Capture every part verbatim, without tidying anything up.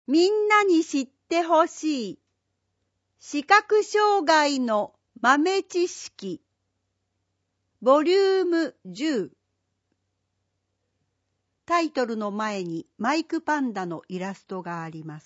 みんなに知ってほしい視覚障害の豆知識ボリュームじゅう。タイトルの前にマイクパンダのイラストがあります。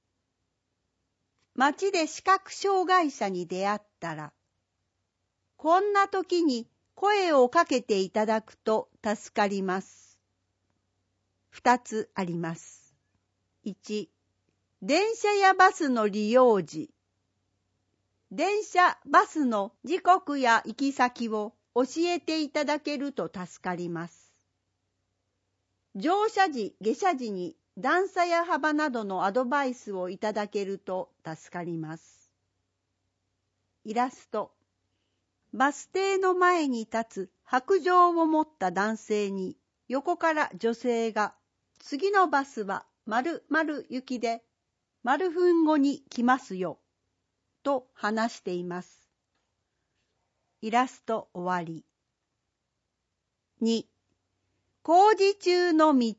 街で視覚障害者に出会ったら、こんな時に声をかけていただくと助かります。二つあります。一、電車やバスの利用時、電車、バスの時刻や行き先を教えていただけると助かります。乗車時、下車時に段差や幅などのアドバイスをいただけると助かります。イラスト。バス停の前に立つ白杖を持った男性に横から女性が、次のバスは〇〇行きで〇分後に来ますよと話しています。イラスト終わり。に、工事中の道。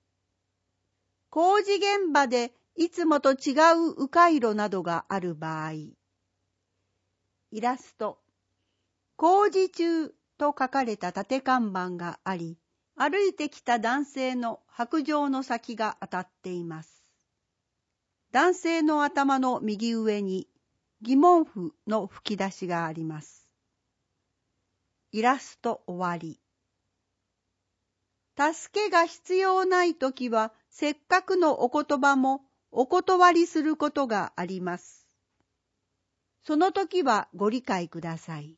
工事現場でいつもと違う迂回路などがある場合。イラスト。工事中と書かれた立看板があり、歩いてきた男性の白杖の先が当たっています。男性の頭の右上に疑問符の吹き出しがあります。イラスト終わり。助けが必要ないときは、せっかくのお言葉もお断りすることがあります。そのときはご理解ください。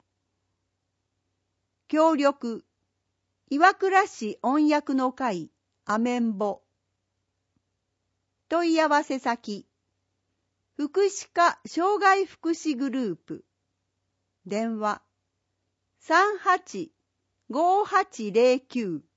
協力、岩倉市音訳の会アメンボ。問い合わせ先、福祉課障害福祉グループ。電話、さんはちごーはちゼロきゅう